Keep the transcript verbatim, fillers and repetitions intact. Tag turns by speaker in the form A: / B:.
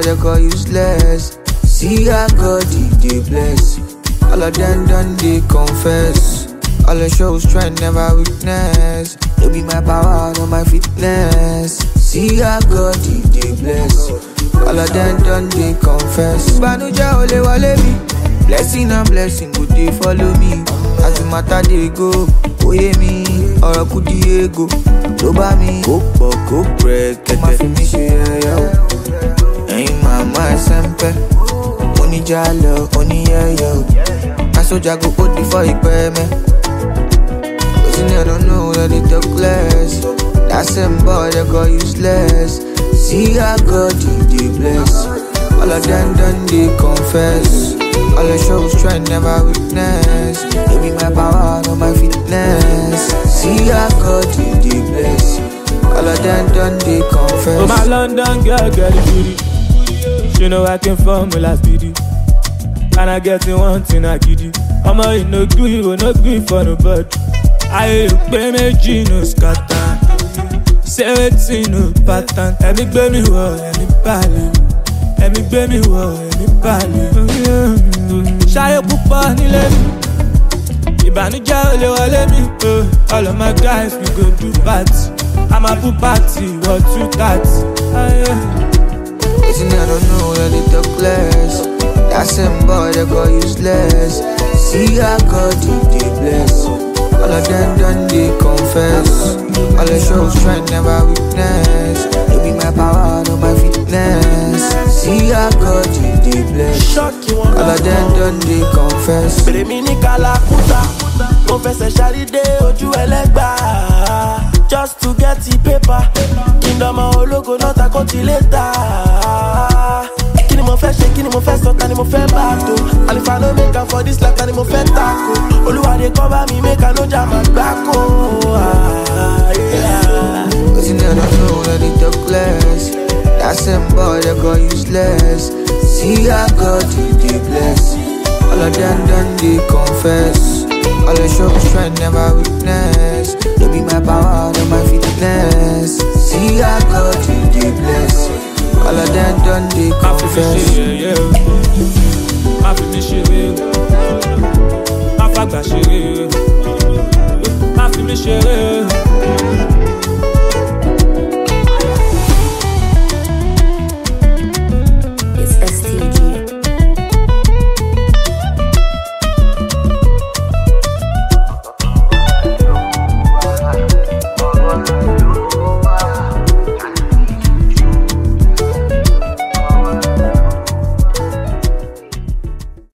A: they call useless. See how God they bless. All of them done they confess. All the shows try never witness. Don't be my power, no my fitness. See how God they bless. All of them done they confess. Banuja ole wale mi. Blessing and blessing good they follow me. As the matter they go, oye mi, oro kudi ego. Tó bá mi, kó pọ̀ kó brẹ̀kẹ̀tẹ̀. Má fi mi ṣe ẹyẹ o. Ẹ̀yin màmá ẹsẹ̀ ń pẹ́. Oníjàlọ, oníyẹyẹ o. Aṣojà go hold before ìpẹ́ mẹ́. Wetin I don't know that they talk less. That same boy they call useless. See how God they bless. All of them done they confess. All the shows try never witness. Don't be my power, no my fitness. See how God they bless. All of them done they confess.
B: Oh my London girl, girl the booty. She know I came from my last video. And I get in one thing I give you. I'm a no good, you no good for nobody. I pay me genius scatter. Seventeen no pattern. Let me gbé mi wọ̀, let me balẹ̀. Let me gbé mi wọ̀, let me balẹ̀. Ṣayé púpọ̀ nílé mi. Ìbànújẹ́ ò lè wọlé mi. All of my guys we go do party. I'm a pool party, what two that?
A: Wetin I don't know that they talk less. That same boy they call useless. See how God they bless. All of them done they confess. All the shows try never witness. Don't be my power, no my fitness. See how God they bless. All of them done they confess.
C: Bèrè mi ní Kalakuta, mo fẹsẹ̀ ṣàrídé ojú ẹlẹ́gbà. Just to get the paper, kingdom ológo náà ta kó ti létà. Kí ni mo fẹ́ ṣe, kí ni mo fẹ́ sọ, ta ni mo fẹ́ bá tó. And if I no make am for this life, ta ni mo fẹ́ tako. Olúwadé cover mi, make I no jam àgbákò.
A: Wetin I don't know that they talk less. That same boy they call useless. See how God they bless. All of them done they confess. All the shows try never witness. Don't be my power, no my fitness. See how God they bless. All of them done they confess.
B: Yeah, yeah.